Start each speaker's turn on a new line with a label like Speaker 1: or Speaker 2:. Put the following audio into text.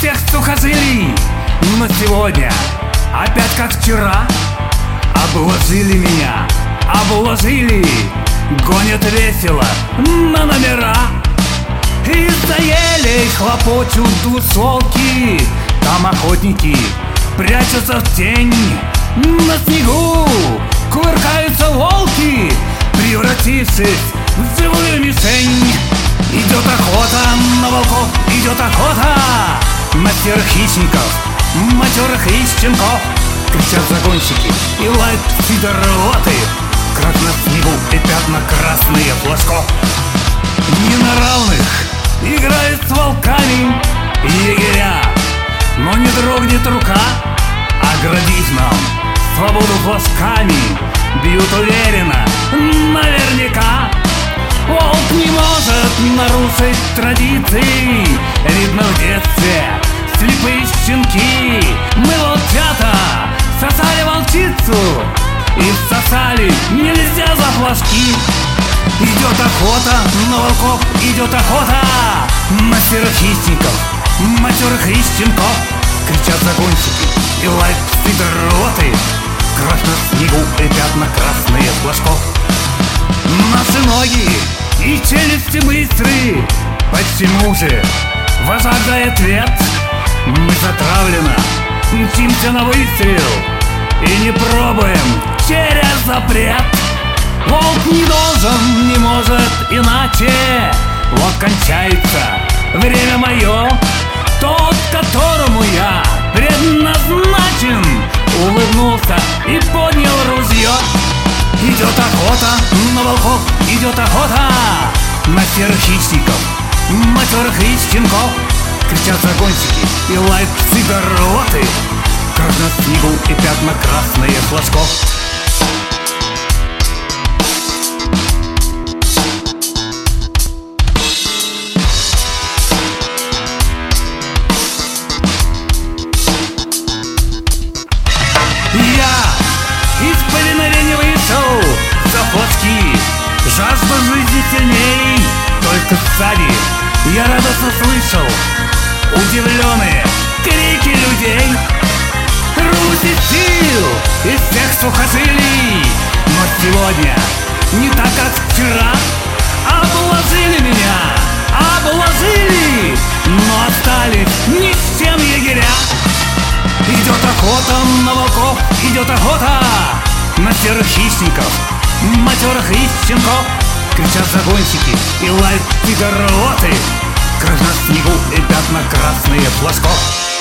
Speaker 1: всех сухожилий. Но сегодня опять как вчера обложили меня, обложили. Гонят весело на номера. Из-за елей хлопочут двустволки. Там охотники прячутся в тень. На снегу кувыркаются волки, превратившись в живую мишень. Идет охота на волков, идет охота на серых хищников, матерых и щенков. Кричат загонщики и лают пси-дороты. Кровь на снегу и пятна красные флажков. Не на равных играют с волками егеря, но не дрогнет рука оградить нам свободу флажками. Бьют уверенно, наверняка. Волк не может нарушить традиции. Видно в детстве слепые щенки. Мы волчата сосали волчицу и всосали нельзя за флажки. Идет охота на волков, идет охота на серых хищников, матерых и щенков. Кричат загонщики и лают пси-дороты. Кровь на снегу и пятна красные флажков. Наши ноги и челюсти быстрые. Почему же вожак дает ответ? Мы затравленно мчимся на выстрел и не пробуем через запрет. Волк не должен, не может иначе. Вот кончается время мое. Тот, которому я предназначен, улыбнулся и поднял ружье. Идет охота на волков, идет охота на серых хищников, матерых и щенков. Кричат загонщики и лают пси-дороты. Кровь на снегу и пятна красные флажков. Я из повиновения вышел за флажки. Жажда жизни сильней, только сзади я радостно слышал удивленные крики людей. Русь из сил, из всех сухожилий. Но сегодня не так, как вчера. Обложили меня, обложили, но остались ни с чем егеря. Идет охота на волков, идет охота на серых хищников, матерых и щенков. Кричат загонщики и лают пси-дороты. Кровь на снегу и пятна красные флажков.